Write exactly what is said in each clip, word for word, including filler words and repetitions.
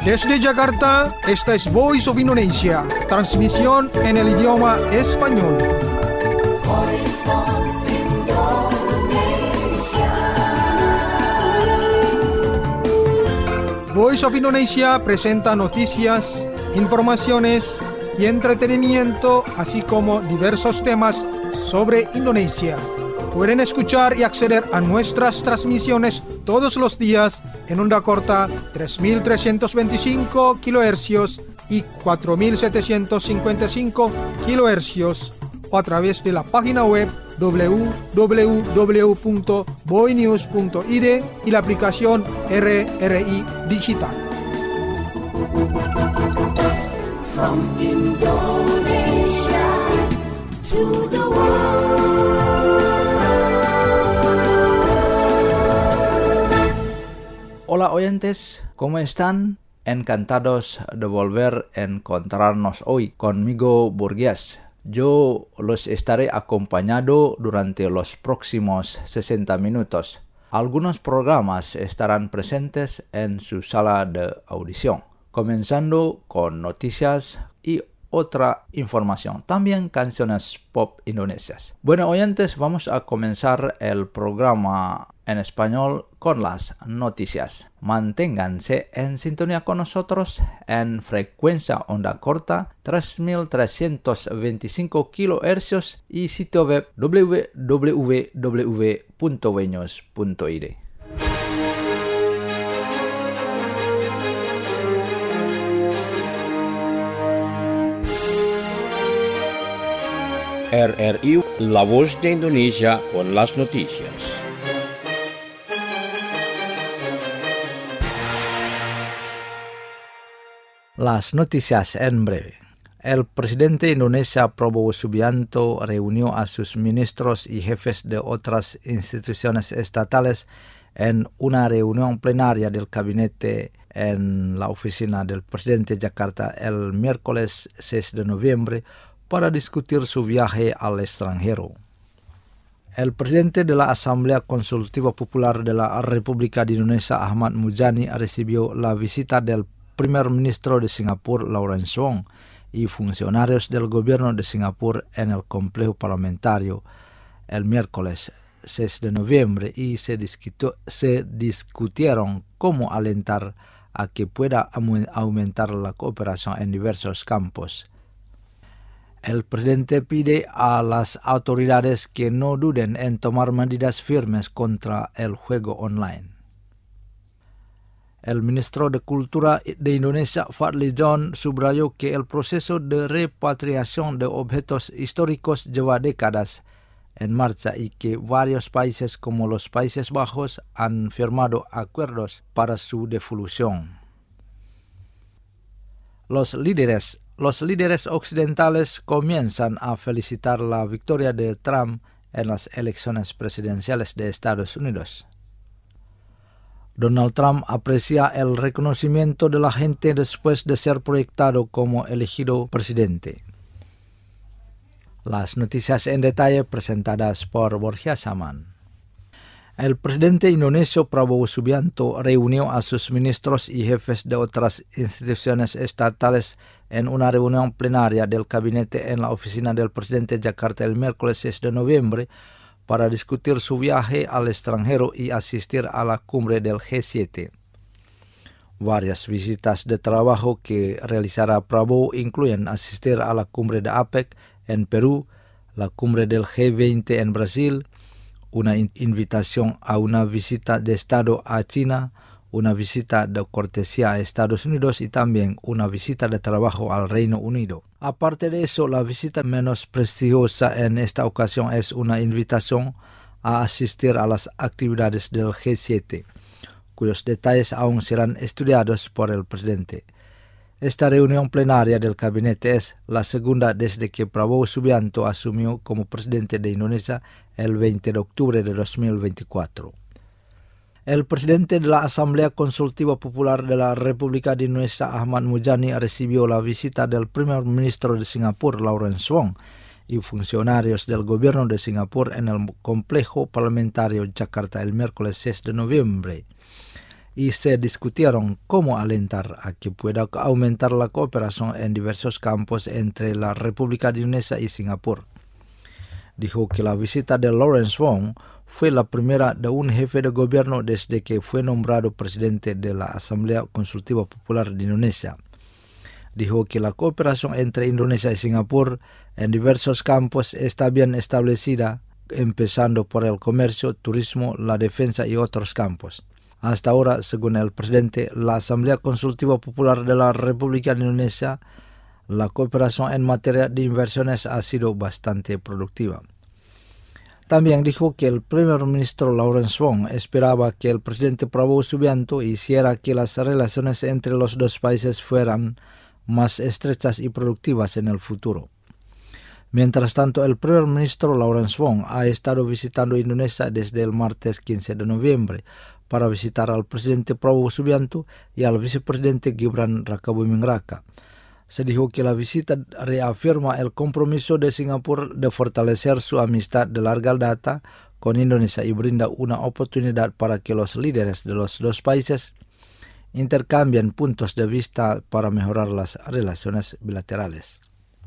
Desde Jakarta, esta es Voice of Indonesia, transmisión en el idioma español. Voice of Indonesia. Voice of Indonesia presenta noticias, informaciones y entretenimiento, así como diversos temas sobre Indonesia. Pueden escuchar y acceder a nuestras transmisiones todos los días en onda corta tres mil trescientos veinticinco kilohercios y cuatro mil setecientos cincuenta y cinco kilohercios o a través de la página web doble u doble u doble u punto boinews punto i d y la aplicación R R I Digital. From Indonesia to the world. Hola oyentes, ¿cómo están? Encantados de volver a encontrarnos hoy conmigo, Burgués. Yo los estaré acompañando durante los próximos sesenta minutos. Algunos programas estarán presentes en su sala de audición, comenzando con noticias y otra información, también canciones pop indonesias. Bueno, oyentes, vamos a comenzar el programa en español con las noticias. Manténganse en sintonía con nosotros en frecuencia onda corta tres mil trescientos veinticinco kilohercios y sitio web doble u doble u doble u punto boinews punto i d. R R I, la voz de Indonesia con las noticias. Las noticias en breve. El presidente Indonesia Prabowo Subianto reunió a sus ministros y jefes de otras instituciones estatales en una reunión plenaria del gabinete en la oficina del presidente Jakarta el miércoles seis de noviembre para discutir su viaje al extranjero. El presidente de la Asamblea Consultiva Popular de la República de Indonesia, Ahmad Muzani, recibió la visita del primer ministro de Singapur, Lawrence Wong, y funcionarios del gobierno de Singapur en el complejo parlamentario el miércoles seis de noviembre y se, discutió, se discutieron cómo alentar a que pueda aumentar la cooperación en diversos campos. El presidente pide a las autoridades que no duden en tomar medidas firmes contra el juego online. El ministro de Cultura de Indonesia, Fadli John, subrayó que el proceso de repatriación de objetos históricos lleva décadas en marcha y que varios países como los Países Bajos han firmado acuerdos para su devolución. Los líderes, los líderes occidentales comienzan a felicitar la victoria de Trump en las elecciones presidenciales de Estados Unidos. Donald Trump aprecia el reconocimiento de la gente después de ser proyectado como elegido presidente. Las noticias en detalle presentadas por Borja Saman. El presidente indonesio Prabowo Subianto reunió a sus ministros y jefes de otras instituciones estatales en una reunión plenaria del gabinete en la oficina del presidente Jakarta el miércoles seis de noviembre para discutir su viaje al extranjero y asistir a la cumbre del G siete. Varias visitas de trabajo que realizará Prabowo incluyen asistir a la cumbre de APEC en Perú, la cumbre del G veinte en Brasil, una invitación a una visita de Estado a China, una visita de cortesía a Estados Unidos y también una visita de trabajo al Reino Unido. Aparte de eso, la visita menos prestigiosa en esta ocasión es una invitación a asistir a las actividades del G siete, cuyos detalles aún serán estudiados por el presidente. Esta reunión plenaria del gabinete es la segunda desde que Prabowo Subianto asumió como presidente de Indonesia el veinte de octubre de dos mil veinticuatro. El presidente de la Asamblea Consultiva Popular de la República de Indonesia, Ahmad Muzani, recibió la visita del primer ministro de Singapur, Lawrence Wong, y funcionarios del gobierno de Singapur en el complejo parlamentario Jakarta el miércoles seis de noviembre. y se discutieron cómo alentar a que pueda aumentar la cooperación en diversos campos entre la República de Indonesia y Singapur. Dijo que la visita de Lawrence Wong fue la primera de un jefe de gobierno desde que fue nombrado presidente de la Asamblea Consultiva Popular de Indonesia. Dijo que la cooperación entre Indonesia y Singapur en diversos campos está bien establecida, empezando por el comercio, turismo, la defensa y otros campos. Hasta ahora, según el presidente, la Asamblea Consultiva Popular de la República de Indonesia, la cooperación en materia de inversiones ha sido bastante productiva. También dijo que el primer ministro Lawrence Wong esperaba que el presidente Prabowo Subianto hiciera que las relaciones entre los dos países fueran más estrechas y productivas en el futuro. Mientras tanto, el primer ministro Lawrence Wong ha estado visitando Indonesia desde el martes quince de noviembre para visitar al presidente Prabowo Subianto y al vicepresidente Gibran Rakabuming Raka. Se dijo que la visita reafirma el compromiso de Singapur de fortalecer su amistad de larga data con Indonesia y brinda una oportunidad para que los líderes de los dos países intercambien puntos de vista para mejorar las relaciones bilaterales.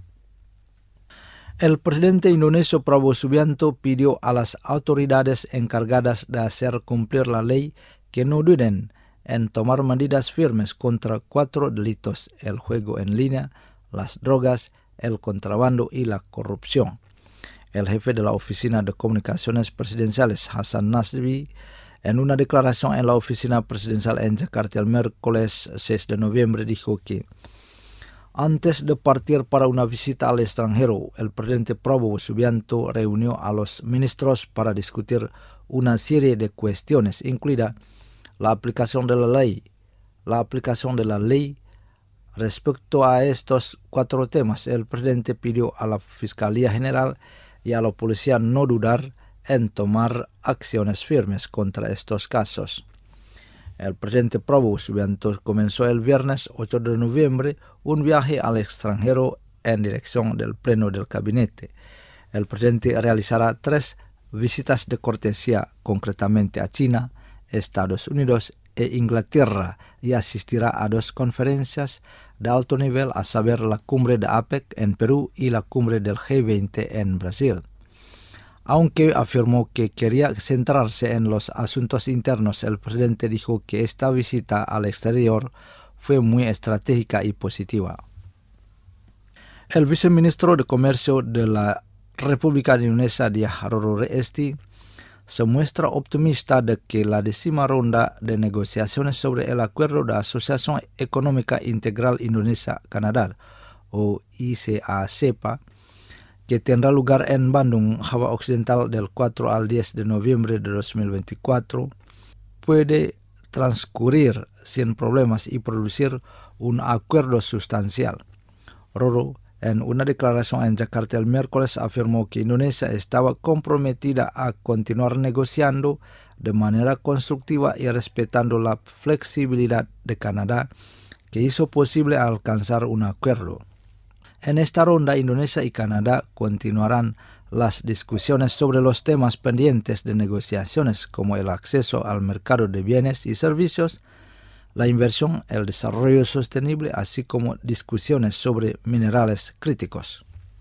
El presidente indonesio Prabowo Subianto pidió a las autoridades encargadas de hacer cumplir la ley que no duden en tomar medidas firmes contra cuatro delitos: el juego en línea, las drogas, el contrabando y la corrupción. El jefe de la Oficina de Comunicaciones Presidenciales, Hasan Nasri, en una declaración en la oficina presidencial en Jakarta el miércoles seis de noviembre, dijo que antes de partir para una visita al extranjero, el presidente Prabowo Subianto reunió a los ministros para discutir una serie de cuestiones, incluida la aplicación de la ley. La aplicación de la ley. Respecto a estos cuatro temas, el presidente pidió a la Fiscalía General y a la policía no dudar en tomar acciones firmes contra estos casos. El presidente Prabowo Subianto comenzó el viernes ocho de noviembre un viaje al extranjero en dirección del pleno del gabinete. El presidente realizará tres visitas de cortesía, concretamente a China, Estados Unidos e Inglaterra, y asistirá a dos conferencias de alto nivel, a saber la cumbre de APEC en Perú y la cumbre del G veinte en Brasil. Aunque afirmó que quería centrarse en los asuntos internos, el presidente dijo que esta visita al exterior fue muy estratégica y positiva. El viceministro de Comercio de la República de Indonesia, Diah Roro Reesti, se muestra optimista de que la décima ronda de negociaciones sobre el Acuerdo de Asociación Económica Integral Indonesia-Canadá, o I C A C E P A, que tendrá lugar en Bandung, Java Occidental, del cuatro al diez de noviembre de dos mil veinticuatro, puede transcurrir sin problemas y producir un acuerdo sustancial. Roro, en una declaración en Jakarta el miércoles, afirmó que Indonesia estaba comprometida a continuar negociando de manera constructiva y respetando la flexibilidad de Canadá, que hizo posible alcanzar un acuerdo. En esta ronda, Indonesia y Canadá continuarán las discusiones sobre los temas pendientes de negociaciones, como el acceso al mercado de bienes y servicios, la inversión, el desarrollo sostenible, así como discusiones sobre minerales críticos.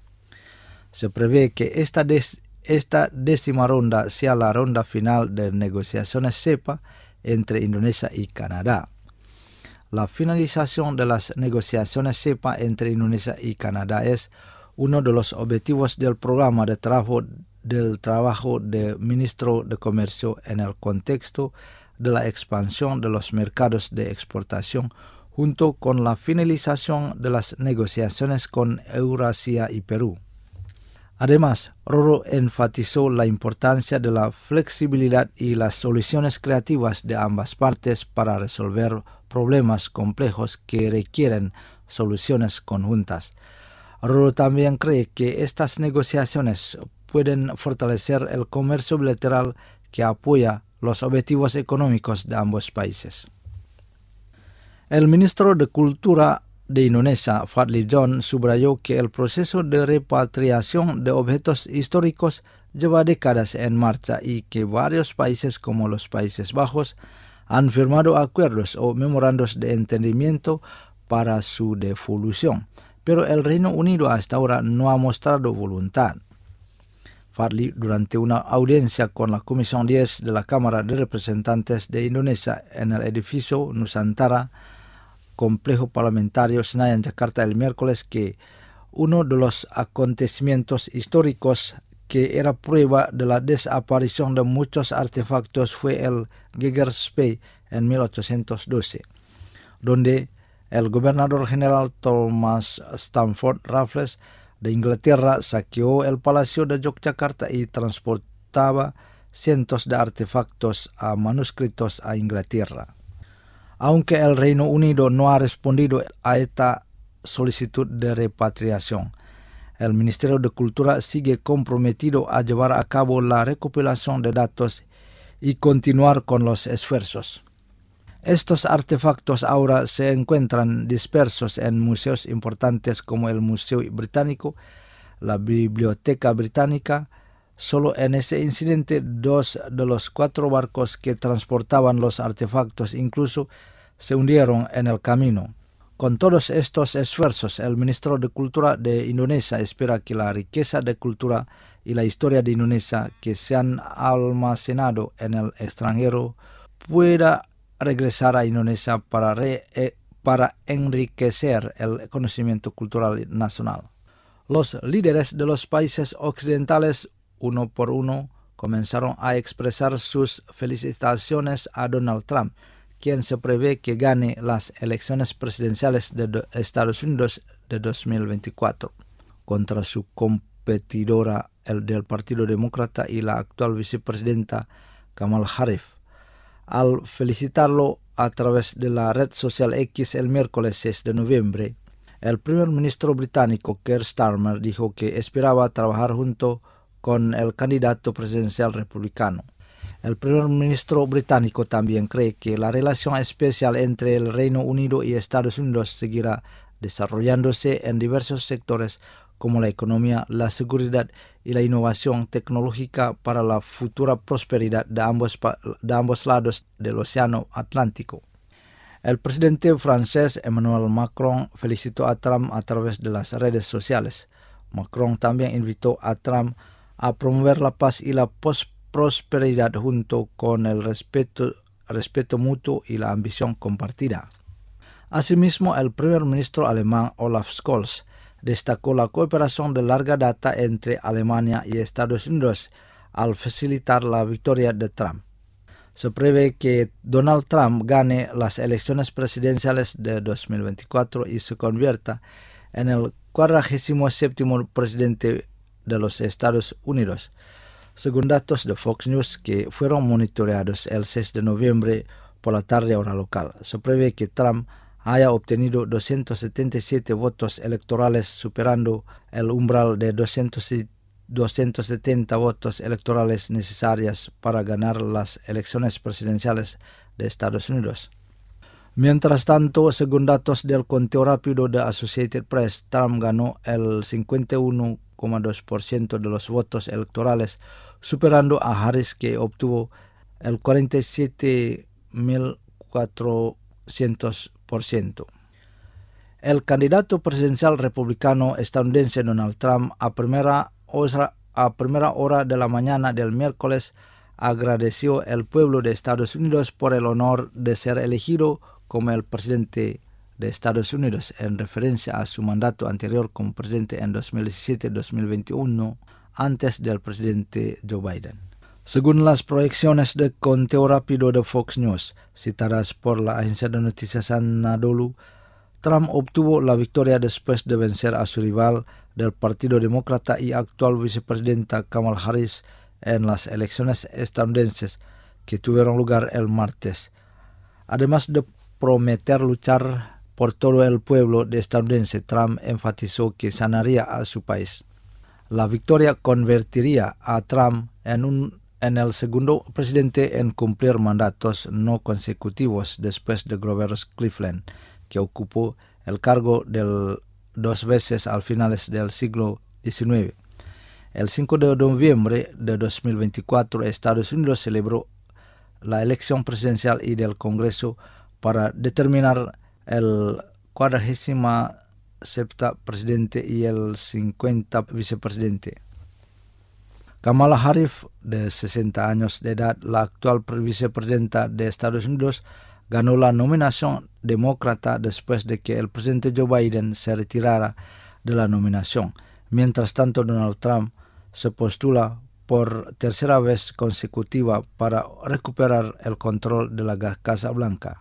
Se prevé que esta, des, esta décima ronda sea la ronda final de negociaciones C E P A entre Indonesia y Canadá. La finalización de las negociaciones C E P A entre Indonesia y Canadá es uno de los objetivos del programa de trabajo del trabajo del ministro de Comercio en el contexto de la expansión de los mercados de exportación, junto con la finalización de las negociaciones con Eurasia y Perú. Además, Roro enfatizó la importancia de la flexibilidad y las soluciones creativas de ambas partes para resolver problemas complejos que requieren soluciones conjuntas. Roro también cree que estas negociaciones pueden fortalecer el comercio bilateral que apoya los objetivos económicos de ambos países. El ministro de Cultura de Indonesia, Fadli John, subrayó que el proceso de repatriación de objetos históricos lleva décadas en marcha y que varios países como los Países Bajos han firmado acuerdos o memorandos de entendimiento para su devolución, pero el Reino Unido hasta ahora no ha mostrado voluntad. Fadli, durante una audiencia con la Comisión diez de la Cámara de Representantes de Indonesia en el edificio Nusantara, complejo parlamentario Senayan, Jakarta, el miércoles, que uno de los acontecimientos históricos que era prueba de la desaparición de muchos artefactos fue el Geggers Bay en mil ochocientos doce, donde el gobernador general Thomas Stamford Raffles de Inglaterra saqueó el Palacio de Yogyakarta y transportaba cientos de artefactos a manuscritos a Inglaterra. Aunque el Reino Unido no ha respondido a esta solicitud de repatriación, el Ministerio de Cultura sigue comprometido a llevar a cabo la recopilación de datos y continuar con los esfuerzos. Estos artefactos ahora se encuentran dispersos en museos importantes como el Museo Británico, la Biblioteca Británica. Solo en ese incidente, dos de los cuatro barcos que transportaban los artefactos incluso se hundieron en el camino. Con todos estos esfuerzos, el Ministro de Cultura de Indonesia espera que la riqueza de cultura y la historia de Indonesia que se han almacenado en el extranjero pueda regresar a Indonesia para, re, eh, para enriquecer el conocimiento cultural nacional. Los líderes de los países occidentales, uno por uno, comenzaron a expresar sus felicitaciones a Donald Trump, quien se prevé que gane las elecciones presidenciales de Estados Unidos de dos mil veinticuatro contra su competidora, el del Partido Demócrata y la actual vicepresidenta Kamala Harris. Al felicitarlo a través de la red social X el miércoles seis de noviembre, el primer ministro británico Keir Starmer dijo que esperaba trabajar junto con el candidato presidencial republicano. El primer ministro británico también cree que la relación especial entre el Reino Unido y Estados Unidos seguirá desarrollándose en diversos sectores como la economía, la seguridad y la innovación tecnológica para la futura prosperidad de ambos, de ambos lados del Océano Atlántico. El presidente francés Emmanuel Macron felicitó a Trump a través de las redes sociales. Macron también invitó a Trump a promover la paz y la prosperidad junto con el respeto, respeto mutuo y la ambición compartida. Asimismo, el primer ministro alemán Olaf Scholz destacó la cooperación de larga data entre Alemania y Estados Unidos al facilitar la victoria de Trump. Se prevé que Donald Trump gane las elecciones presidenciales de dos mil veinticuatro y se convierta en el cuadragésimo séptimo presidente de los Estados Unidos, según datos de Fox News que fueron monitoreados el seis de noviembre por la tarde hora local. Se prevé que Trump haya obtenido doscientos setenta y siete votos electorales, superando el umbral de doscientos setenta votos electorales necesarias para ganar las elecciones presidenciales de Estados Unidos. Mientras tanto, según datos del conteo rápido de Associated Press, Trump ganó el cincuenta y uno coma dos por ciento de los votos electorales, superando a Harris, que obtuvo el cuarenta y siete mil cuatrocientos por ciento. El candidato presidencial republicano estadounidense Donald Trump a primera hora, a primera hora de la mañana del miércoles agradeció al pueblo de Estados Unidos por el honor de ser elegido como el presidente de Estados Unidos en referencia a su mandato anterior como presidente en dos mil diecisiete a dos mil veintiuno antes del presidente Joe Biden. Según las proyecciones de conteo rápido de Fox News, citadas por la agencia de noticias Anadolu, Trump obtuvo la victoria después de vencer a su rival del Partido Demócrata y actual vicepresidenta Kamala Harris en las elecciones estadounidenses que tuvieron lugar el martes. Además de prometer luchar por todo el pueblo de estadounidense, Trump enfatizó que sanaría a su país. La victoria convertiría a Trump en un en el segundo presidente en cumplir mandatos no consecutivos después de Grover Cleveland, que ocupó el cargo del, dos veces al finales del siglo diecinueve. El cinco de noviembre de dos mil veinticuatro, Estados Unidos celebró la elección presidencial y del Congreso para determinar el cuadragésima septa presidente y el cincuenta vicepresidente. Kamala Harris, de sesenta años de edad, la actual vicepresidenta de Estados Unidos, ganó la nominación demócrata después de que el presidente Joe Biden se retirara de la nominación. Mientras tanto, Donald Trump se postula por tercera vez consecutiva para recuperar el control de la Casa Blanca.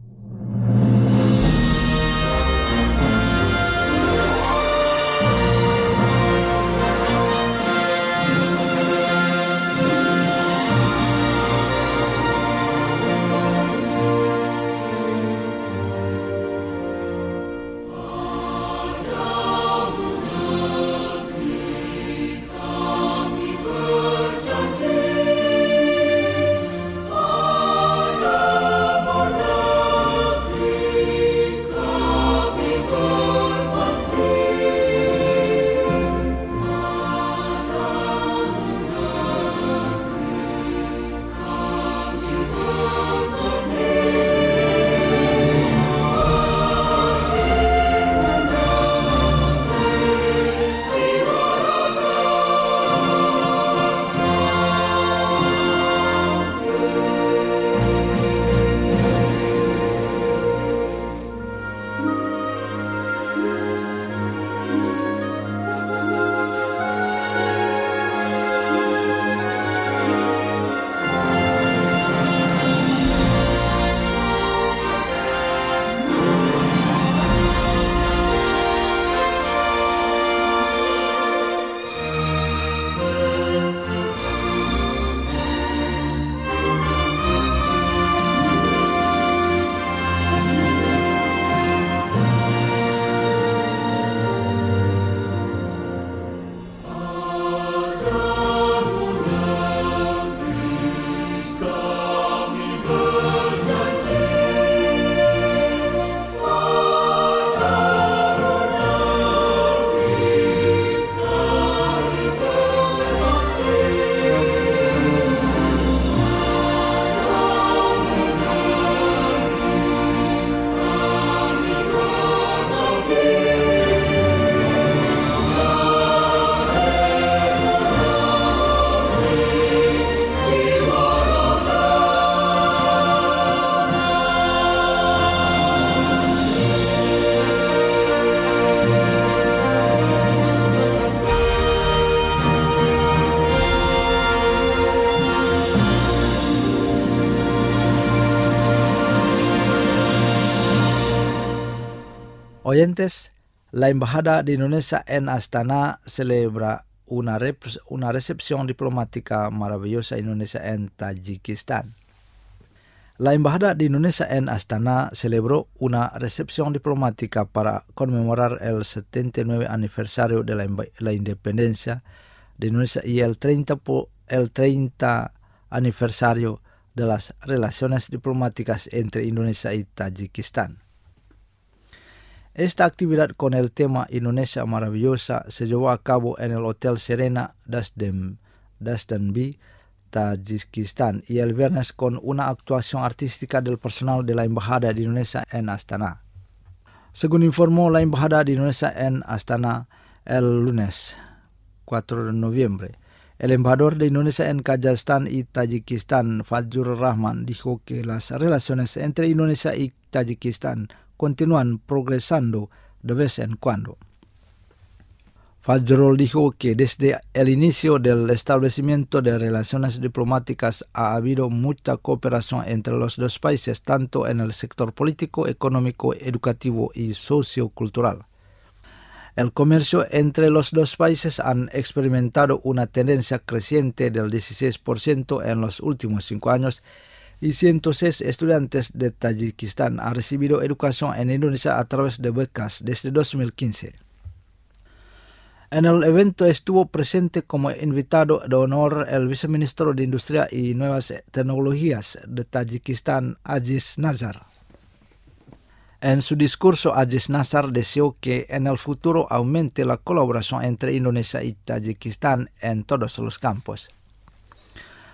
Oyentes, la Embajada de Indonesia en Astana celebra una, rep- una recepción diplomática maravillosa Indonesia en Tayikistán. La Embajada de Indonesia en Astana celebró una recepción diplomática para conmemorar el setenta y nueve aniversario de la, la independencia de Indonesia y el treinta, el treinta aniversario de las relaciones diplomáticas entre Indonesia y Tayikistán. Esta actividad con el tema Indonesia Maravillosa se llevó a cabo en el Hotel Serena Dasdanbi, Tayikistán, y el viernes con una actuación artística del personal de la Embajada de Indonesia en Astana. Según informó la Embajada de Indonesia en Astana el lunes cuatro de noviembre, el embajador de Indonesia en Kazajstán y Tayikistán, Fajrul Rahman, dijo que las relaciones entre Indonesia y Tayikistán continúan progresando de vez en cuando. Fajrul dijo que desde el inicio del establecimiento de relaciones diplomáticas ha habido mucha cooperación entre los dos países, tanto en el sector político, económico, educativo y sociocultural. El comercio entre los dos países han experimentado una tendencia creciente del dieciséis por ciento en los últimos cinco años y ciento seis estudiantes de Tayikistán han recibido educación en Indonesia a través de becas desde dos mil quince. En el evento estuvo presente como invitado de honor el viceministro de Industria y Nuevas Tecnologías de Tayikistán, Aziz Nazar. En su discurso, Aziz Nazar deseó que en el futuro aumente la colaboración entre Indonesia y Tayikistán en todos los campos.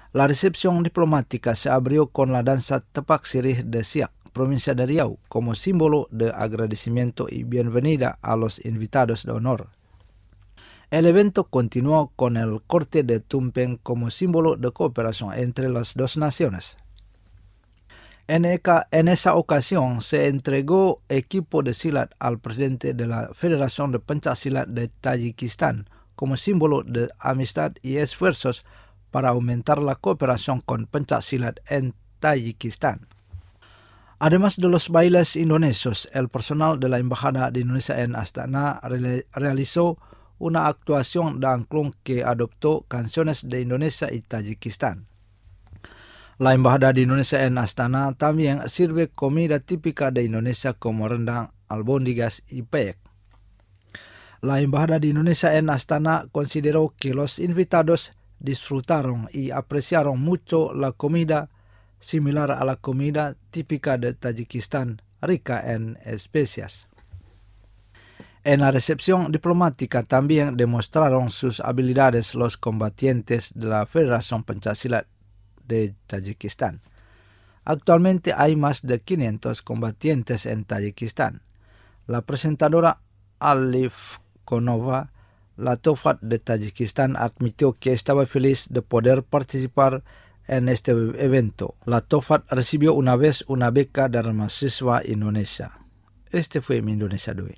La recepción diplomática se abrió con la danza Tepak Sirih de Siak, provincia de Riau, como símbolo de agradecimiento y bienvenida a los invitados de honor. El evento continuó con el corte de tumpeng como símbolo de cooperación entre las dos naciones. En, eca, en esa ocasión se entregó equipo de silat al presidente de la Federación de Pencaksilat de Tayikistán como símbolo de amistad y esfuerzos para aumentar la cooperación con Pencaksilat en Tayikistán. Además de los bailes indonesios, el personal de la Embajada de Indonesia en Astana re- realizó una actuación de angklung que adoptó canciones de Indonesia y Tayikistán. La Embajada de Indonesia en Astana también sirve comida típica de Indonesia como rendang, albóndigas y peyek. La Embajada de Indonesia en Astana consideró que los invitados disfrutaron y apreciaron mucho la comida similar a la comida típica de Tayikistán, rica en especias. En la recepción diplomática también demostraron sus habilidades los combatientes de la Federación Pencaksilat de Tayikistán. Actualmente hay más de quinientos combatientes en Tayikistán. La presentadora Alif Konova Latofat de Tayikistán admitió que estaba feliz de poder participar en este evento. Latofat recibió una vez una beca dari mahasiswa Indonesia. Este fue mi Indonesia de hoy.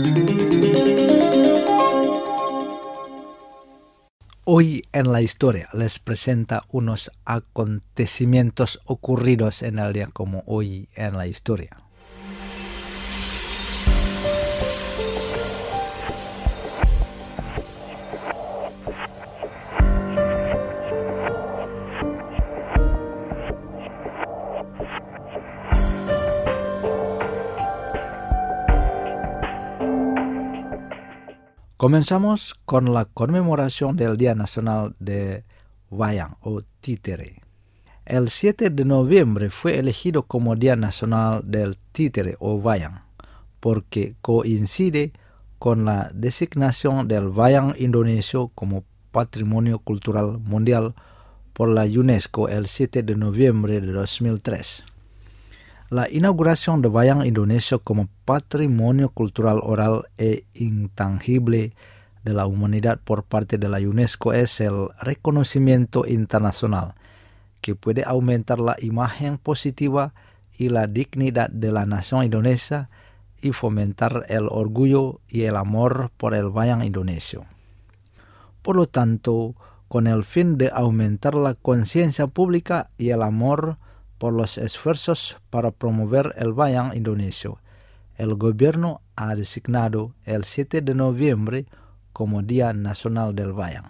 Hoy en la historia les presenta unos acontecimientos ocurridos en el día como hoy en la historia. Comenzamos con la conmemoración del Día Nacional de Wayang o Títere. El siete de noviembre fue elegido como Día Nacional del Títere o Wayang porque coincide con la designación del wayang indonesio como Patrimonio Cultural Mundial por la UNESCO el siete de noviembre de dos mil tres. La inauguración de wayang indonesio como Patrimonio Cultural Oral e Intangible de la Humanidad por parte de la UNESCO es el reconocimiento internacional que puede aumentar la imagen positiva y la dignidad de la nación indonesia y fomentar el orgullo y el amor por el wayang indonesio. Por lo tanto, con el fin de aumentar la conciencia pública y el amor por los esfuerzos para promover el wayang indonesio, el gobierno ha designado el siete de noviembre como Día Nacional del Wayang.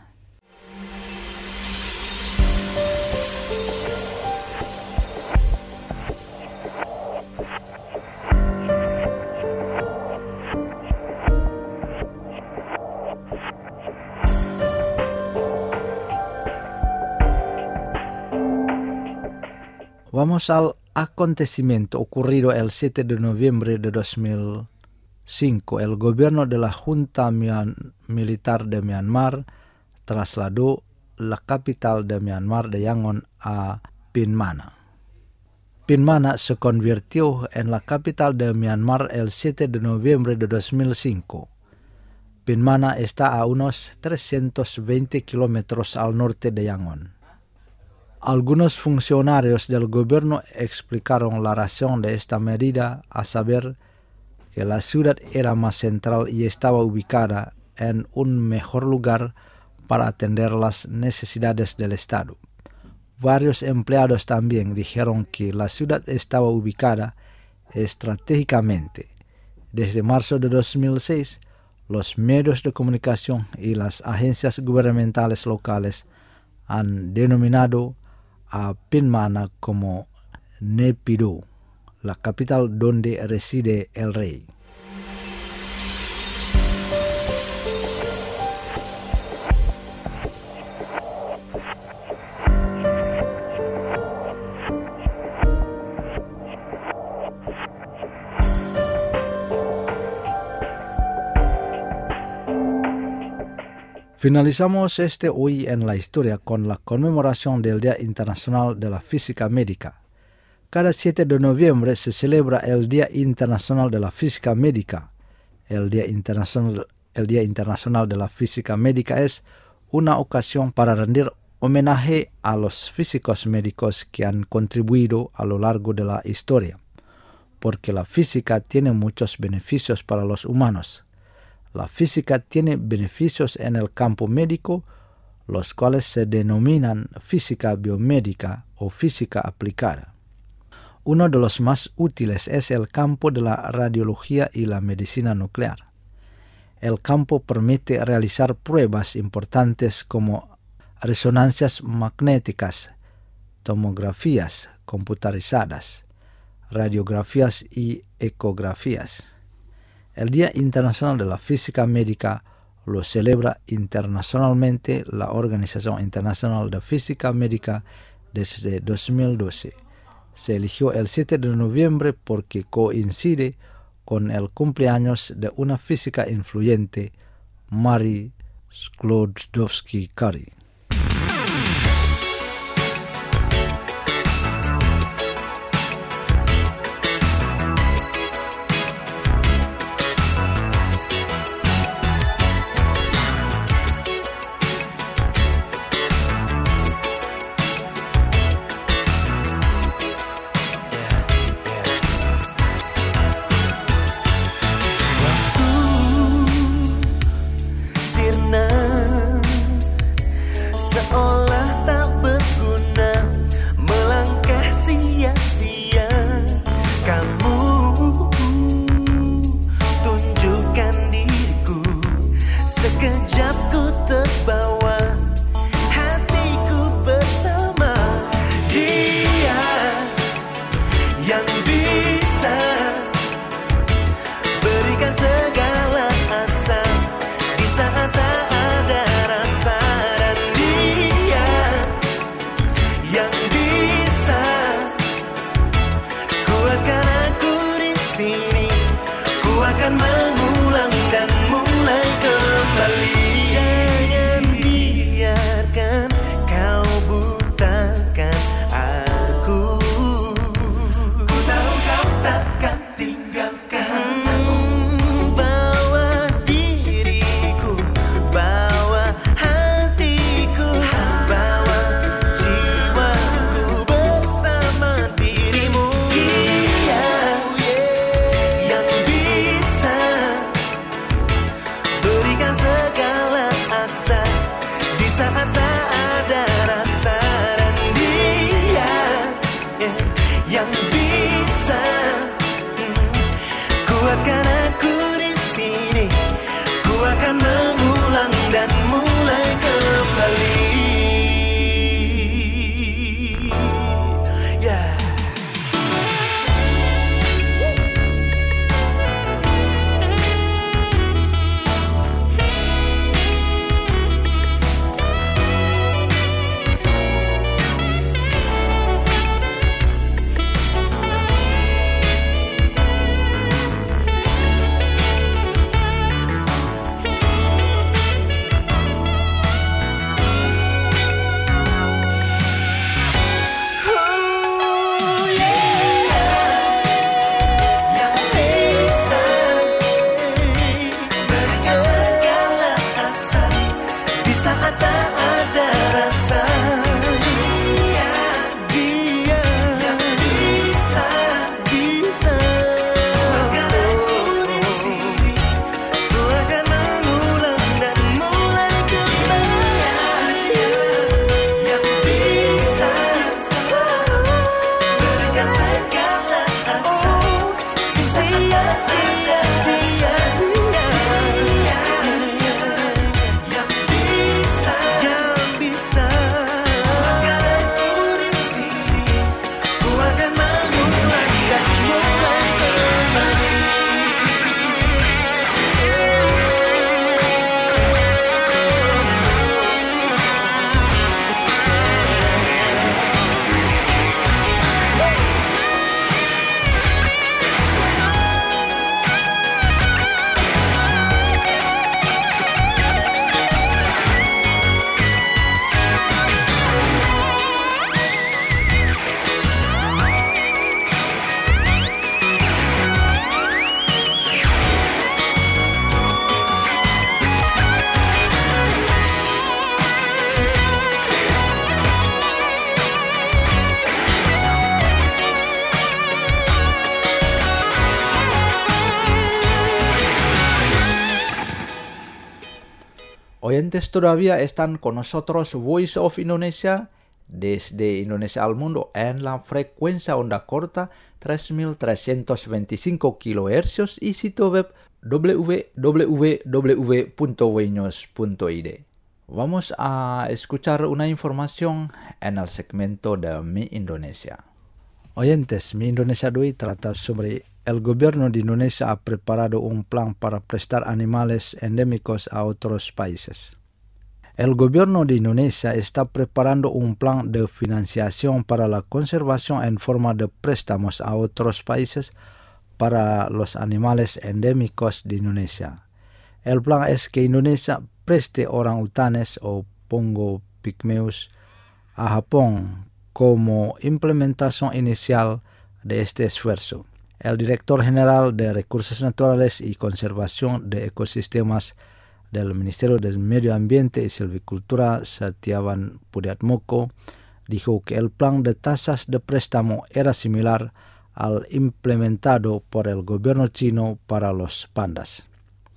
Vamos al acontecimiento ocurrido el siete de noviembre de dos mil cinco. El gobierno de la Junta Militar de Myanmar trasladó la capital de Myanmar de Yangon a Pinmana. Pinmana se convirtió en la capital de Myanmar el siete de noviembre de dos mil cinco. Pinmana está a unos trescientos veinte kilómetros al norte de Yangon. Algunos funcionarios del gobierno explicaron la razón de esta medida, a saber que la ciudad era más central y estaba ubicada en un mejor lugar para atender las necesidades del Estado. Varios empleados también dijeron que la ciudad estaba ubicada estratégicamente. Desde marzo de dos mil seis, los medios de comunicación y las agencias gubernamentales locales han denominado a Pinmana como Naypyidaw, la capital donde reside el rey. Finalizamos este hoy en la historia con la conmemoración del Día Internacional de la Física Médica. Cada siete de noviembre se celebra el Día Internacional de la Física Médica. El Día Internacional, el Día Internacional de la Física Médica es una ocasión para rendir homenaje a los físicos médicos que han contribuido a lo largo de la historia, porque la física tiene muchos beneficios para los humanos. La física tiene beneficios en el campo médico, los cuales se denominan física biomédica o física aplicada. Uno de los más útiles es el campo de la radiología y la medicina nuclear. El campo permite realizar pruebas importantes como resonancias magnéticas, tomografías computarizadas, radiografías y ecografías. El Día Internacional de la Física Médica lo celebra internacionalmente la Organización Internacional de Física Médica desde dos mil doce. Se eligió el siete de noviembre porque coincide con el cumpleaños de una física influyente, Marie Sklodowska-Curie. oyentes todavía están con nosotros Voice of Indonesia desde Indonesia al mundo en la frecuencia onda corta tres mil trescientos veinticinco kilohercios y sitio web w w w punto voinews punto i d. Vamos a escuchar una información en el segmento de Mi Indonesia. Oyentes, Mi Indonesia de hoy trata sobre el gobierno de Indonesia ha preparado un plan para prestar animales endémicos a otros países. El gobierno de Indonesia está preparando un plan de financiación para la conservación en forma de préstamos a otros países para los animales endémicos de Indonesia. El plan es que Indonesia preste orangutanes o pongo pigmeus a Japón como implementación inicial de este esfuerzo. El director general de Recursos Naturales y Conservación de Ecosistemas del Ministerio del Medio Ambiente y Silvicultura, Satyavan Pudiatmoko, dijo que el plan de tasas de préstamo era similar al implementado por el gobierno chino para los pandas.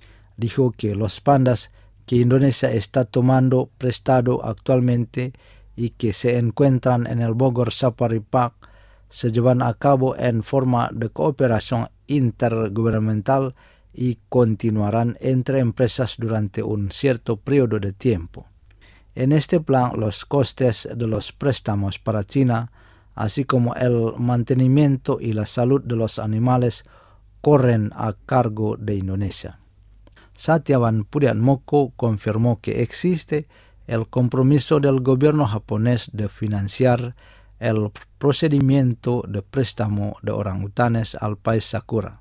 Dijo que los pandas que Indonesia está tomando prestado actualmente y que se encuentran en el Bogor Safari Park se llevan a cabo en forma de cooperación intergubernamental y continuarán entre empresas durante un cierto periodo de tiempo. En este plan, los costes de los préstamos para China, así como el mantenimiento y la salud de los animales, corren a cargo de Indonesia. Satyavan Pudiatmoko confirmó que existe el compromiso del gobierno japonés de financiar el procedimiento de préstamo de orangutanes al país Sakura.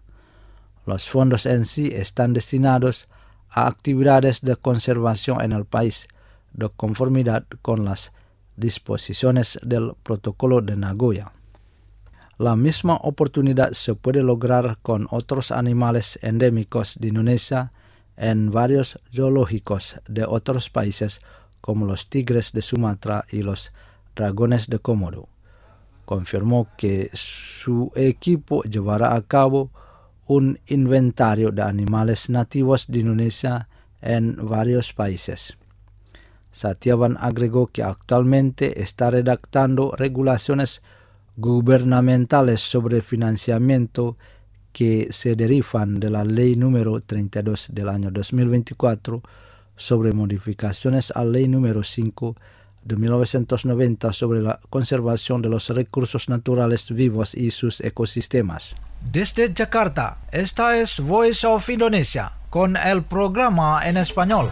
Los fondos en sí están destinados a actividades de conservación en el país, de conformidad con las disposiciones del Protocolo de Nagoya. La misma oportunidad se puede lograr con otros animales endémicos de Indonesia en varios zoológicos de otros países como los tigres de Sumatra y los dragones de Komodo. Confirmó que su equipo llevará a cabo un inventario de animales nativos de Indonesia en varios países. Satyavan agregó que actualmente está redactando regulaciones gubernamentales sobre financiamiento que se derivan de la Ley número treinta y dos del año dos mil veinticuatro sobre modificaciones a Ley número cinco de mil novecientos noventa sobre la conservación de los recursos naturales vivos y sus ecosistemas. Desde Jakarta, esta es Voice of Indonesia con el programa en español.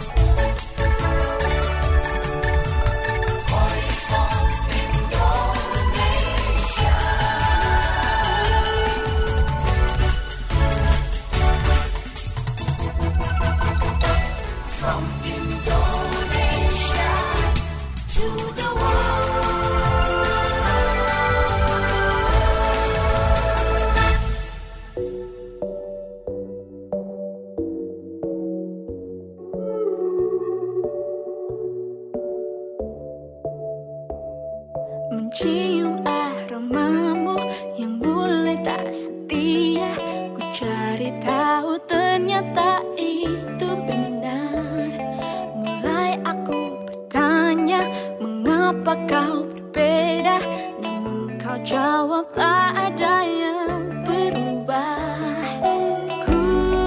Mencium aromamu yang mulai tak setia. Ku cari tahu ternyata itu benar. Mulai aku bertanya mengapa kau berbeda, namun kau jawab tak ada yang berubah. Ku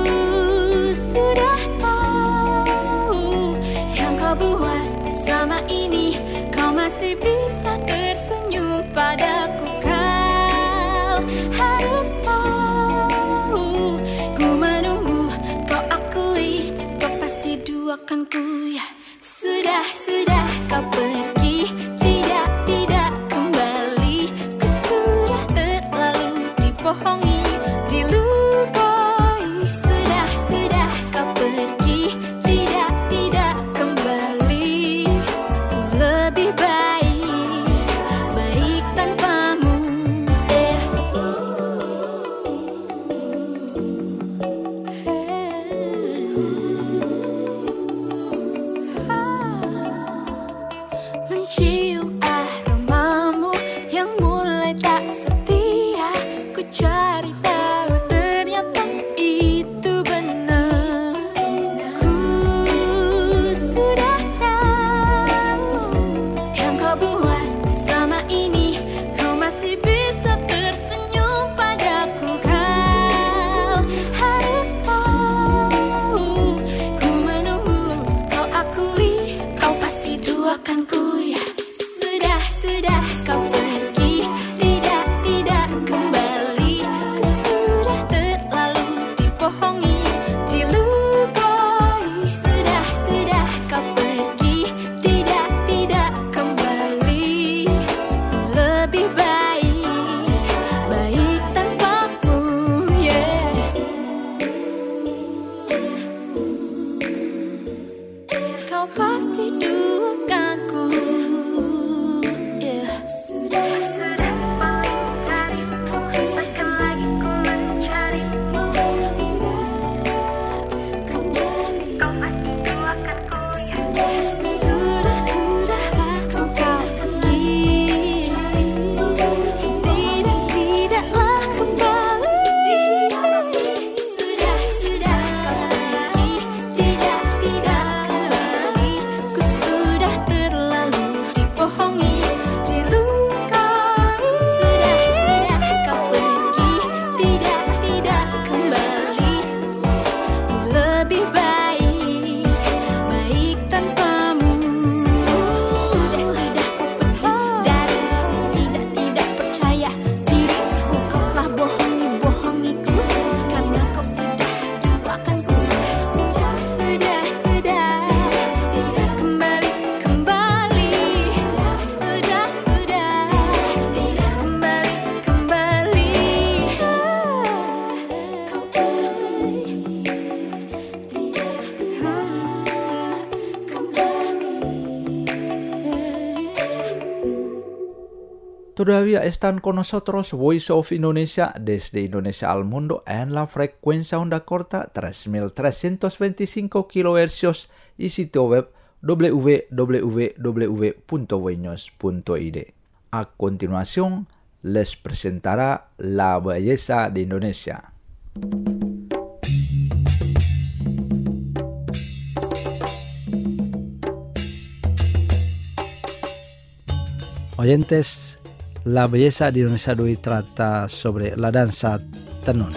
sudah tahu yang kau buat selama ini. Kau masih bisa tersenyum padaku, kau harus tahu. Ku menunggu, kau akui, kau pasti duakan ku ya. Sudah, sudah kau pergi, tidak, tidak kembali. Ku sudah terlalu dibohongi, dilugoi. Sudah, sudah kau pergi, tidak, tidak kembali. Ku lebih baik, baik tanpamu. Eh. Mencium aromamu yang mulai tak setia. Ku cari tahu ternyata itu benar. Ku Todavía están con nosotros Voice of Indonesia desde Indonesia al mundo en la frecuencia onda corta tres mil trescientos veinticinco kilohercios y sitio web w w w punto voinews punto i d. A continuación, les presentará la belleza de Indonesia. Oyentes, la belleza de Indonesia de hoy trata sobre la danza tenun.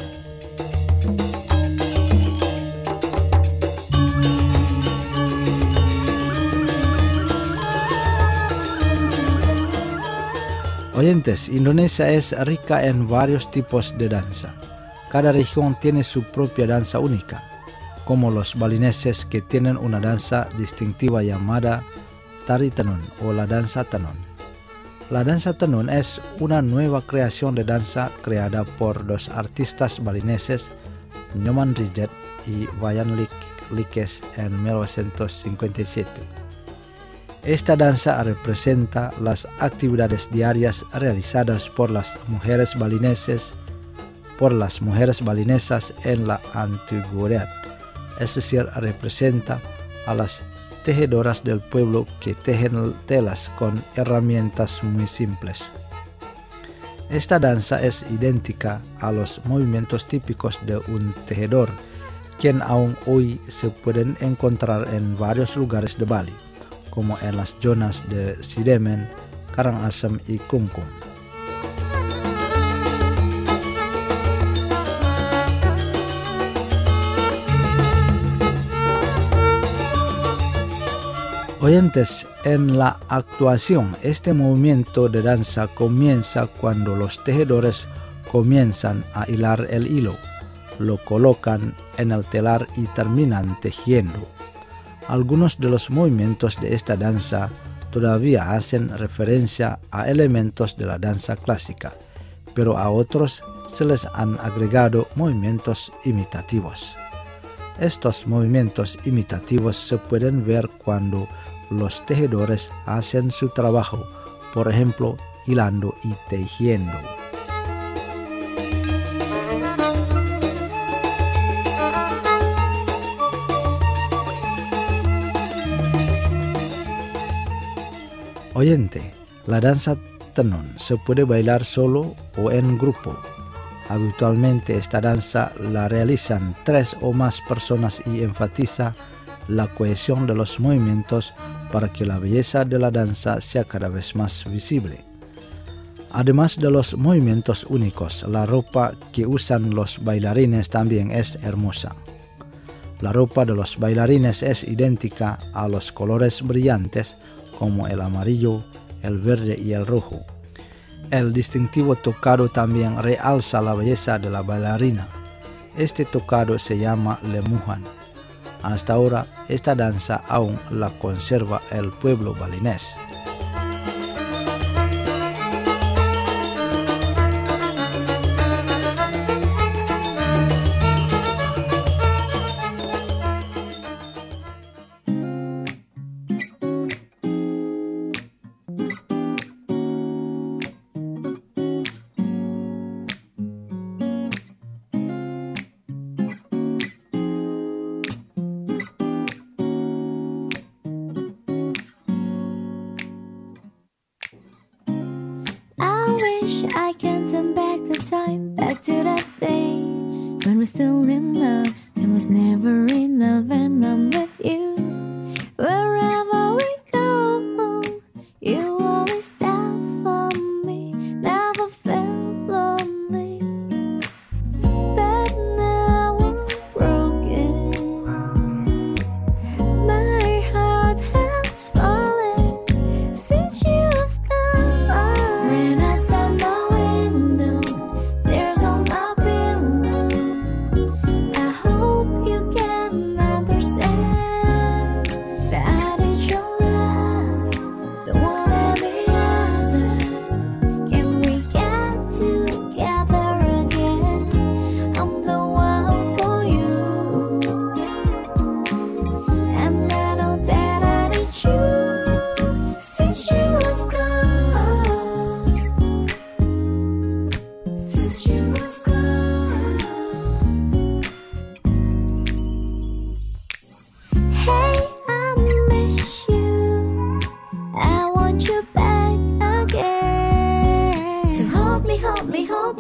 Oyentes, Indonesia es rica en varios tipos de danza. Cada región tiene su propia danza única, como los balineses que tienen una danza distintiva llamada tari tenun o la danza tenun. La danza tenun es una nueva creación de danza creada por dos artistas balineses, Nyoman Ridget y Wayan Likes en mil novecientos cincuenta y siete. Esta danza representa las actividades diarias realizadas por las mujeres balineses, por las mujeres balinesas en la antigüedad, es decir, representa a las tejedoras del pueblo que tejen telas con herramientas muy simples. Esta danza es idéntica a los movimientos típicos de un tejedor, quien aún hoy se pueden encontrar en varios lugares de Bali, como en las zonas de Sidemen, Karangasem y Kungkung. Oyentes, en la actuación, este movimiento de danza comienza cuando los tejedores comienzan a hilar el hilo, lo colocan en el telar y terminan tejiendo. Algunos de los movimientos de esta danza todavía hacen referencia a elementos de la danza clásica, pero a otros se les han agregado movimientos imitativos. Estos movimientos imitativos se pueden ver cuando los tejedores hacen su trabajo, por ejemplo, hilando y tejiendo. Oyente, la danza tenun se puede bailar solo o en grupo. Habitualmente esta danza la realizan tres o más personas y enfatiza la cohesión de los movimientos para que la belleza de la danza sea cada vez más visible. Además de los movimientos únicos, la ropa que usan los bailarines también es hermosa. La ropa de los bailarines es idéntica a los colores brillantes como el amarillo, el verde y el rojo. El distintivo tocado también realza la belleza de la bailarina. Este tocado se llama lemuhan. Hasta ahora, esta danza aún la conserva el pueblo balinés. I can turn back the time, back to that day when we're still in love. It was never enough and I'm with you. Wherever we go, you always there for me. Never felt lonely, but now I'm broken. My heart has fallen since you've gone. When I stand by window, there's on my pillow. I hope you can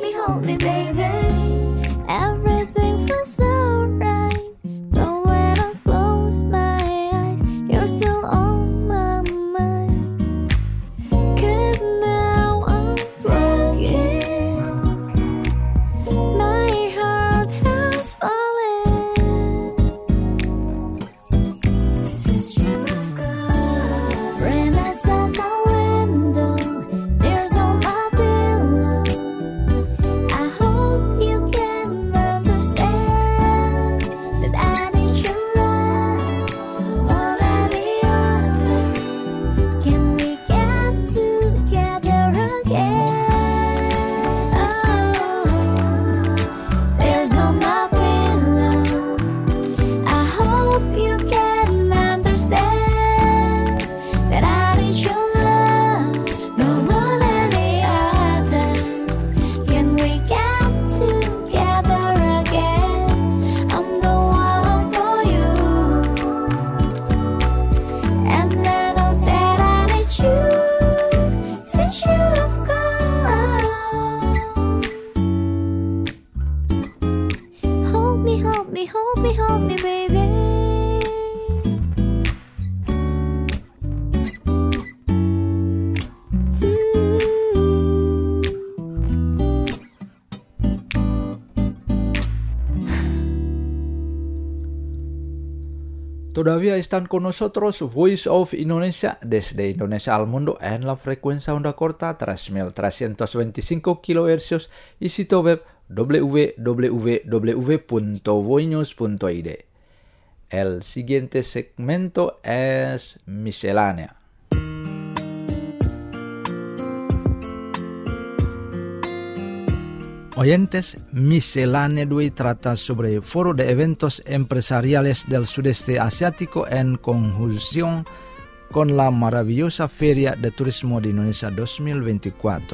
me, hold me, baby. Everything feels so right, but when I close my eyes, you're still on my mind. 'Cause now I'm broken, my heart has fallen. Since you've gone, when I saw my window, there's on my pillow. I hope you can understand that I need your love, the one and the other. Can we get together again? Oh, there's on my pillow. I hope you can understand that I need your love, the one and the others. Can we get together again? I'm the one for you, and I know that I need you since you've gone. Hold me, hold me, hold me, hold me, baby. Todavía están con nosotros Voice of Indonesia desde Indonesia al mundo en la frecuencia onda corta tres mil trescientos veinticinco kilohercios y sitio web w w w punto voinews punto i d. El siguiente segmento es miscelánea. Oyentes, miscelánea de hoy trata sobre el foro de eventos empresariales del sudeste asiático en conjunción con la maravillosa Feria de Turismo de Indonesia dos mil veinticuatro.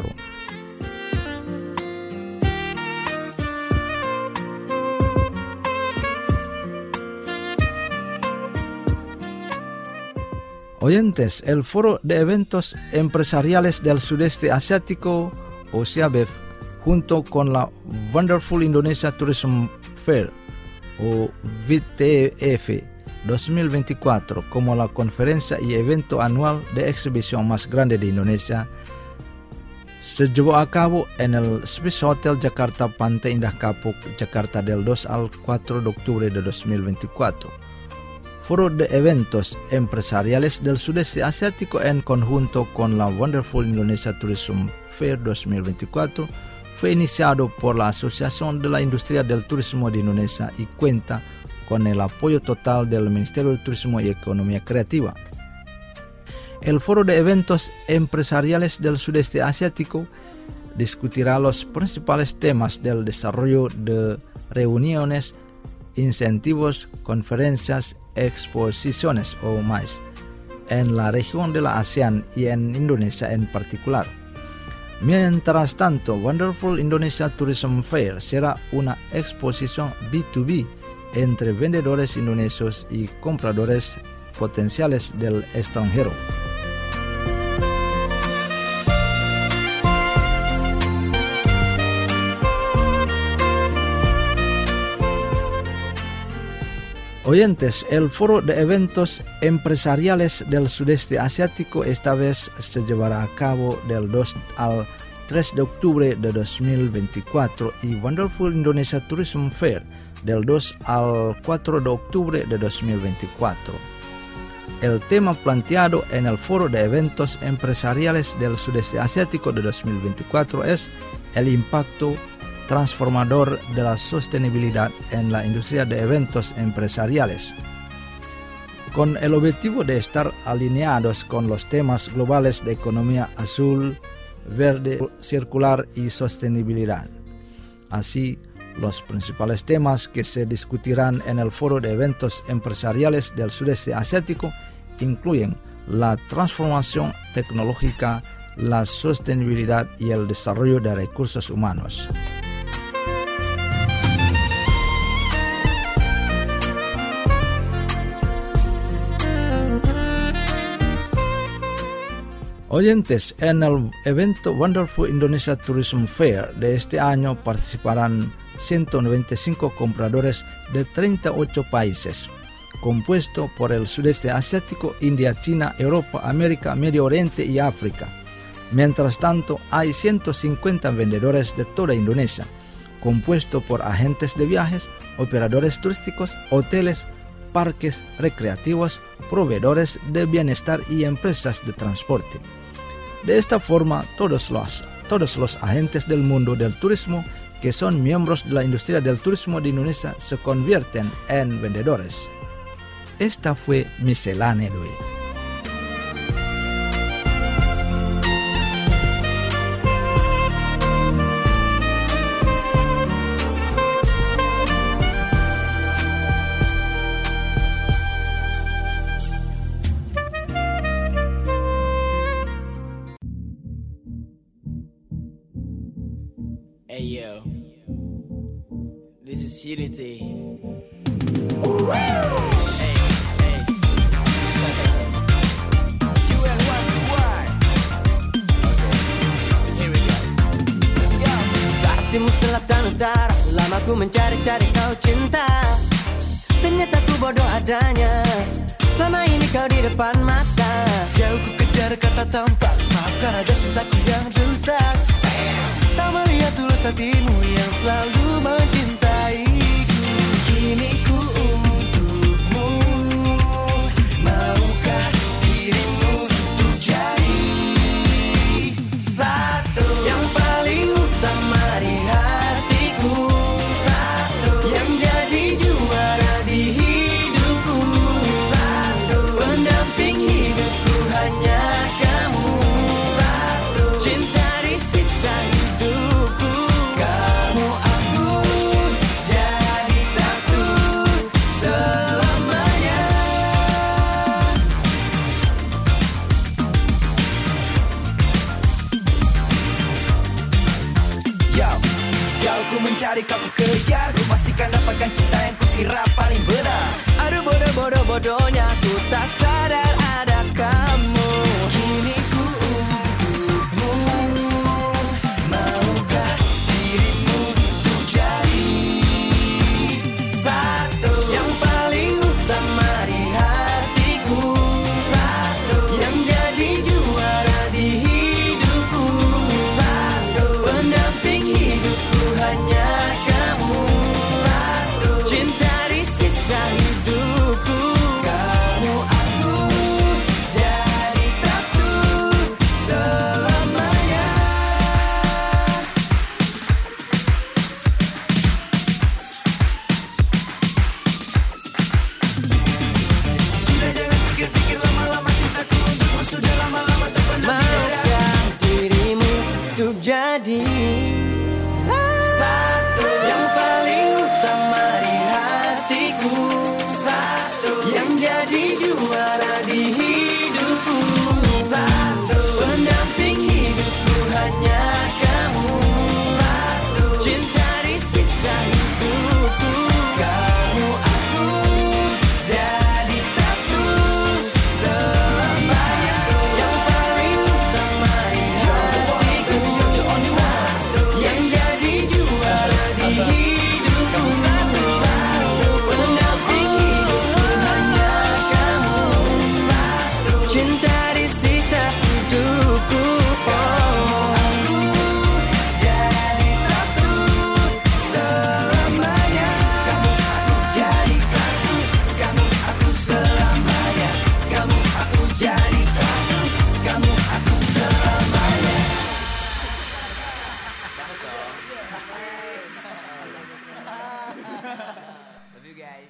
Oyentes, el foro de eventos empresariales del sudeste asiático, o S I A B E F, junto con la Wonderful Indonesia Tourism Fair, o W T F dos mil veinticuatro, como la conferencia y evento anual de exhibición más grande de Indonesia, se llevó a cabo en el Swiss Hotel Jakarta Pantai Indah Kapuk, Jakarta del dos al cuatro de octubre de dos mil veinticuatro. Foro de eventos empresariales del sudeste asiático en conjunto con la Wonderful Indonesia Tourism Fair dos mil veinticuatro fue iniciado por la Asociación de la Industria del Turismo de Indonesia y cuenta con el apoyo total del Ministerio de Turismo y Economía Creativa. El Foro de Eventos Empresariales del Sudeste Asiático discutirá los principales temas del desarrollo de reuniones, incentivos, conferencias, exposiciones o más en la región de la ASEAN y en Indonesia en particular. Mientras tanto, Wonderful Indonesia Tourism Fair será una exposición B dos B entre vendedores indonesios y compradores potenciales del extranjero. Oyentes, el Foro de Eventos Empresariales del Sudeste Asiático esta vez se llevará a cabo del dos al tres de octubre de dos mil veinticuatro y Wonderful Indonesia Tourism Fair del dos al cuatro de octubre de dos mil veinticuatro. El tema planteado en el Foro de Eventos Empresariales del Sudeste Asiático de dos mil veinticuatro es el impacto transformador de la sostenibilidad en la industria de eventos empresariales, con el objetivo de estar alineados con los temas globales de economía azul, verde, circular y sostenibilidad. Así, los principales temas que se discutirán en el Foro de Eventos Empresariales del Sudeste Asiático incluyen la transformación tecnológica, la sostenibilidad y el desarrollo de recursos humanos. Oyentes, en el evento Wonderful Indonesia Tourism Fair de este año participarán ciento noventa y cinco compradores de treinta y ocho países, compuesto por el sudeste asiático, India, China, Europa, América, Medio Oriente y África. Mientras tanto, hay ciento cincuenta vendedores de toda Indonesia, compuesto por agentes de viajes, operadores turísticos, hoteles, parques recreativos, proveedores de bienestar y empresas de transporte. De esta forma, todos los, todos los agentes del mundo del turismo que son miembros de la industria del turismo de Indonesia se convierten en vendedores. Esta fue Miscelánea de hoy. Hey yo, this is Unity. Timur selatan utara, lama ku mencari-cari kau cinta. Ternyata ku bodoh adanya, selama ini kau di depan mata. Jauh ku kejar kata tampak, maafkan ada cintaku yang rusak. Tak melihat tulus hatimu yang selalu mencintaiku. Kini ku untukmu, maukah dirimu untuk jadi satu yang paling utama di hatiku, satu yang jadi juara di hidupku, satu pendamping hidupku hanya kamu, satu cinta di sisa hidupku, kamu aku jadi satu selamanya. Yo, jauh ku mencari kau ku kejar, ku pastikan dapatkan cinta yang ku kira paling benar. Aduh bodoh-bodoh bodohnya ku tak sadar ada kamu. Kini ku untukmu, maukah dirimu untuk jadi satu yang paling utama di hatiku, satu yang jadi juara di hidupku, satu pendamping hidupku hanya kamu, satu cinta di sisa hidupku, kamu aku jadi satu selamanya. Sudah jangan pikir-pikir lama-lama, cintaku untukmu sudah lama-lama terpendam di dada. Maukah dirimu untuk jadi satu yang paling utama di hatiku, satu yang jadi juara di hidupku, satu pendamping hidupku hanya kamu, satu cinta di sisa hidupku, kamu aku jadi satu selamanya. Yang paling utama di hatiku, satu yang jadi juara di hidupku, satu pendamping hidupku hanya kamu, satu cinta di sisa hidupku, kamu aku jadi satu selamanya. Kamu aku jadi satu, kamu aku selamanya. Kamu aku jadi satu, kamu aku selamanya. Love you guys.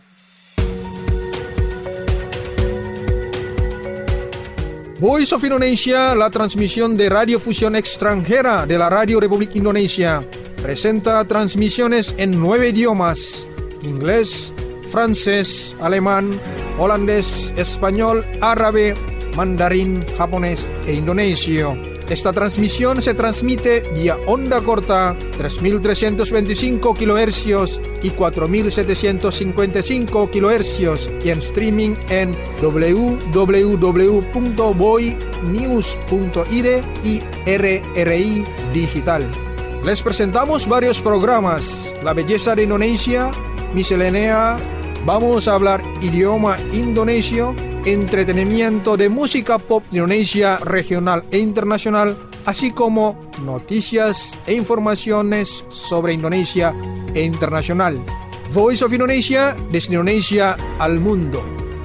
Voice of Indonesia, la transmisión de radiofusión extranjera de la Radio Republik Indonesia, presenta transmisiones en nueve idiomas: inglés, francés, alemán, holandés, español, árabe, mandarín, japonés e indonesio. Esta transmisión se transmite vía onda corta tres mil trescientos veinticinco kilohercios y cuatro mil setecientos cincuenta y cinco kilohercios y en streaming en w w w punto boy news punto i d y R R I Digital. Les presentamos varios programas: La Belleza de Indonesia, Miscelánea, vamos a hablar idioma indonesio, entretenimiento de música pop de Indonesia regional e internacional, así como noticias e informaciones sobre Indonesia e internacional. Voice of Indonesia, desde Indonesia al mundo.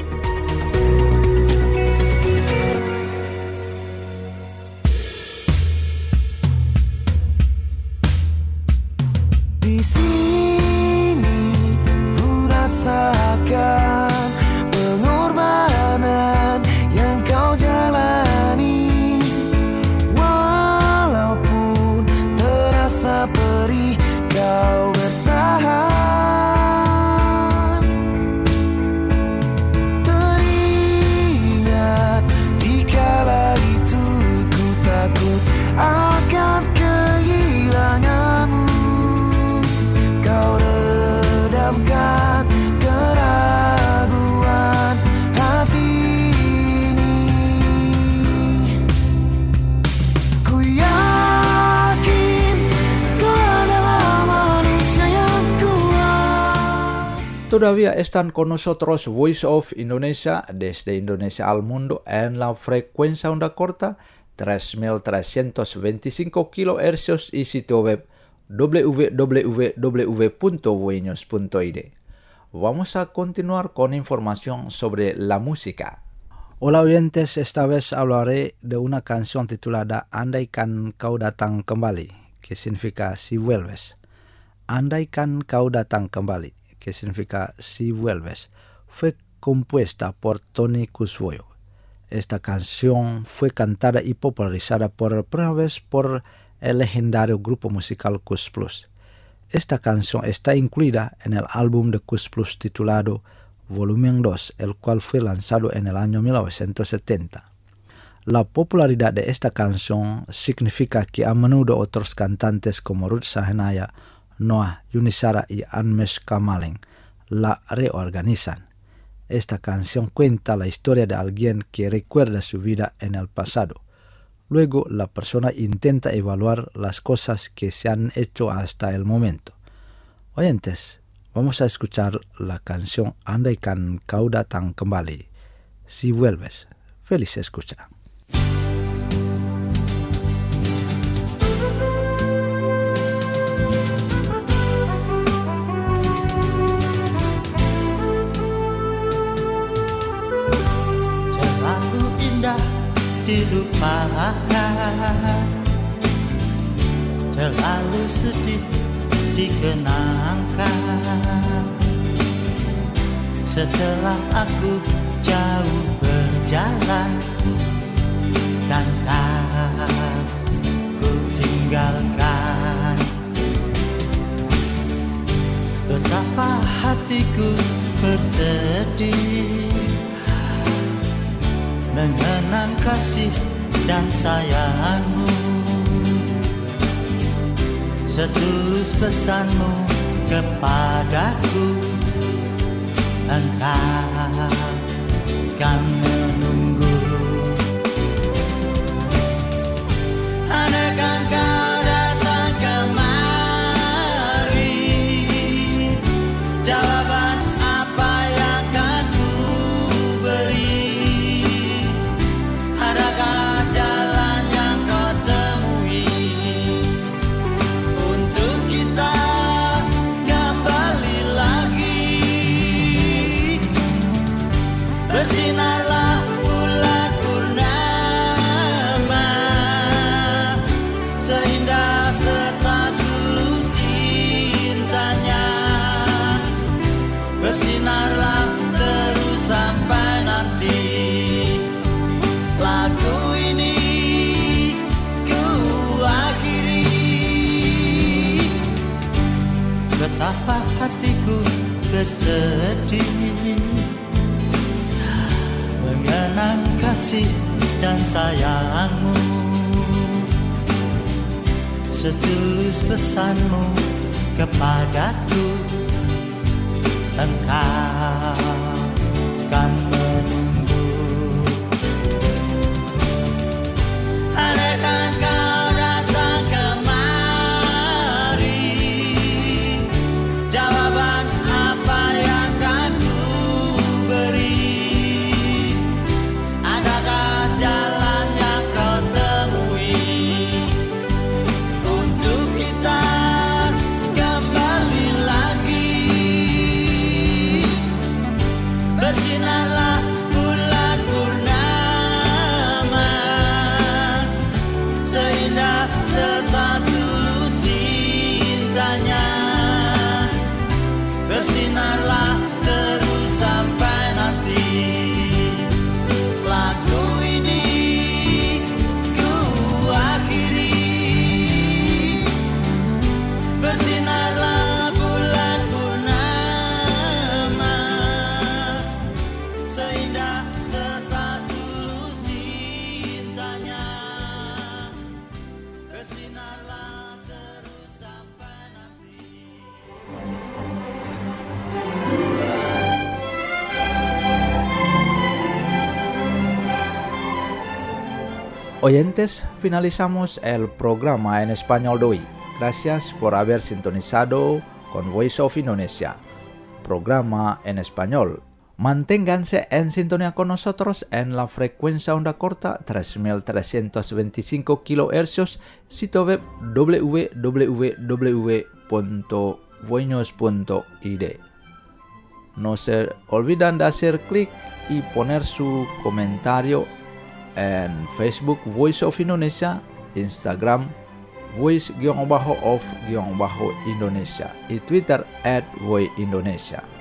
Di sini ku rasakan pengorbanan yang kau jalani, walaupun terasa perih kau bertahan. Teringat di kala itu ku takut akan kehilanganmu, kau redamkan keraguan hati ini. Ku yakin kau adalah manusia yang kuat. Todavía están con nosotros Voice of Indonesia desde Indonesia al mundo en la frecuencia onda corta tres mil trescientos veinticinco kilohercios y sitio web w w w punto voinews punto i d. Vamos a continuar con información sobre la música. Hola oyentes, esta vez hablaré de una canción titulada Andaikan Kau Datang Kembali, que significa Si Vuelves. Andaikan Kau Datang Kembali, que significa Si Vuelves, fue compuesta por Tony Kuswoyo. Esta canción fue cantada y popularizada por primera vez por el legendario grupo musical Kus Plus. Esta canción está incluida en el álbum de Kus Plus titulado Volumen dos, el cual fue lanzado en el año mil novecientos setenta. La popularidad de esta canción significa que a menudo otros cantantes como Ruth Sahanaya, Noah Yunisara y Anmesh Kamaling la reorganizan. Esta canción cuenta la historia de alguien que recuerda su vida en el pasado. Luego la persona intenta evaluar las cosas que se han hecho hasta el momento. Oyentes, vamos a escuchar la canción Andaikan Kau Datang Kembali, Si Vuelves. Feliz escucha. Terlalu indah dilupakan, terlalu sedih dikenangkan. Setelah aku jauh berjalan dan ku tinggalkan, betapa hatiku bersedih mengenang kasih dan sayangmu, setulus pesanmu kepadaku, engkau kan menunggu. Andaikan kau datang kemari, jawaban apa yang akan ku beri? Adakah jalan yang kau temui untuk kita kembali lagi? Bersinarlah bulan purnama, seindah serta tulus cintanya. Bersinarlah terus sampai nanti lagu ini ku akhiri. Betapa hatiku bersedih mengenang kasih dan sayangmu, setulus pesanmu kepadaku, engkau kan menunggu. Andaikan kau datang kemari, jawaban apa yang akan ku beri? Adakah jalan yang kau temui untuk kita kembali lagi? Bersinarlah bulan purnama, seindah serta tulus cintanya. Bersinarlah terus sampai nanti lagu ini ku akhiri. Bersinarlah bulan purnama, seindah serta tulus cintanya. Bersinarlah terus sampai nanti. Oyentes, finalizamos el programa en español de hoy. Gracias por haber sintonizado con Voice of Indonesia, programa en español. Manténganse en sintonía con nosotros en la frecuencia onda corta tres mil trescientos veinticinco kilohercios, sitio web w w w punto voinos punto i d. No se olviden de hacer clic y poner su comentario en Facebook Voice of Indonesia, Instagram Voice-of-Indonesia y Twitter at Voice Indonesia.